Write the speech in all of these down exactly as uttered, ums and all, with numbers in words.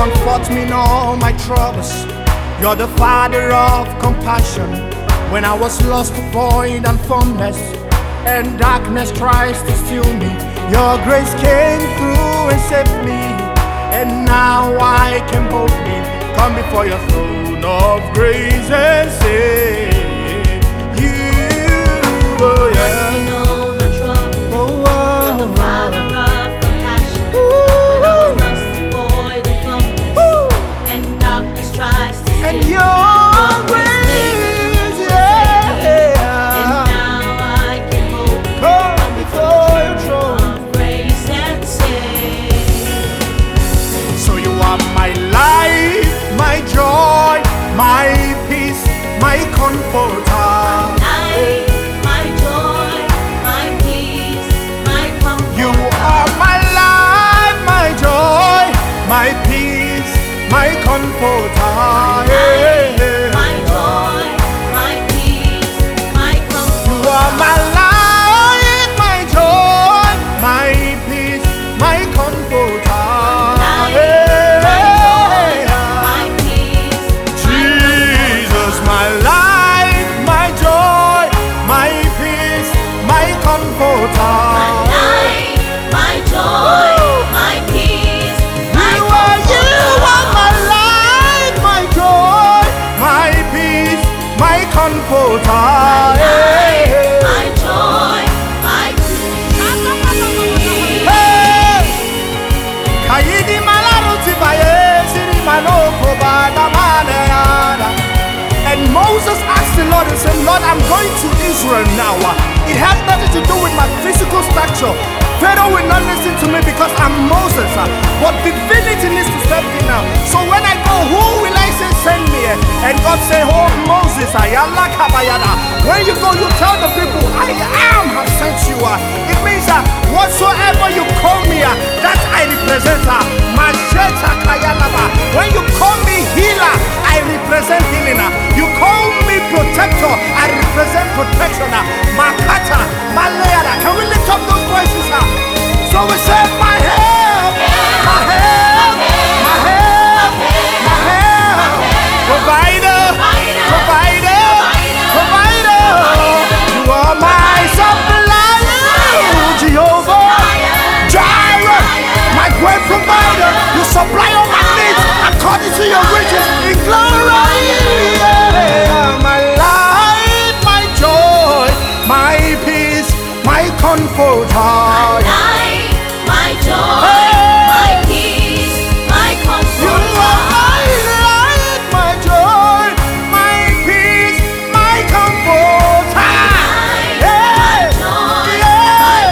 comfort me in all my troubles. You're the Father of compassion. When I was lost, void and formless, and darkness tries to steal me, your grace came through and saved me. And now I can boldly come before your throne of grace and say, you, oh yeah. And your grace, yeah, and now I can come before your throne of grace and say, so you are my life, my joy, my peace, my comforter. My life, my joy, my peace, my comforter. You are my life, my joy, my peace, my comforter. And Moses asked the Lord and said, Lord, I'm going to Israel now. It has nothing to do with my physical stature. Pharaoh will not listen to me because I'm Moses. But divinity needs to step in now. So when I go, who will I say send me? And God said, oh Moses, when you go, you tell the people, I am have sent you. It means that whatsoever you call me, that I represent. When you call me healer, I represent healing. You call me protector, I represent protection. Makata, Malayada. Can we lift up those voices now? So we say, my help, my help, my help, my help, provider, provider, provider. You are my supplier, Jehovah Jireh, my great provider. You supply all my needs according to your riches in glory. My life, my joy, my peace, my comforter. My life, my joy, hey. My peace, my comforter. You are my life, my joy, my peace, my comforter. My life, hey. My joy, yeah.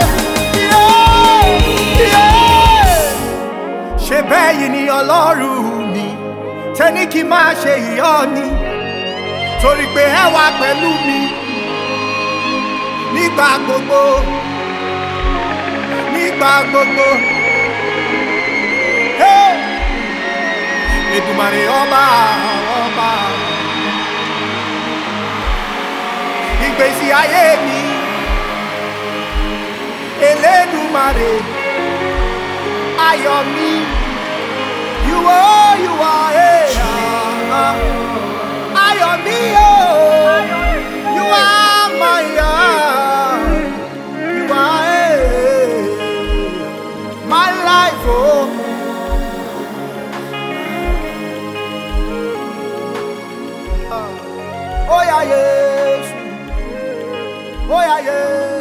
My yeah. yeah. Ṣebẹ́yìn ni Ọlọ́run mi, tẹ́ni kí máa ṣe ìyọ́ni, torí pé ẹ wà pẹ̀lú mi nígbà gbogbo, nígbà gbogbo. Hey! Èdùmàrè ọba ọba, ìgbésí ayé mi, Elédùmarè, ayọ̀ mi, you are, you are, hey, ayọ̀ mi, oh, you are my, you are, hey, my life, oh. Oh yeah, yes, oh yeah, yes.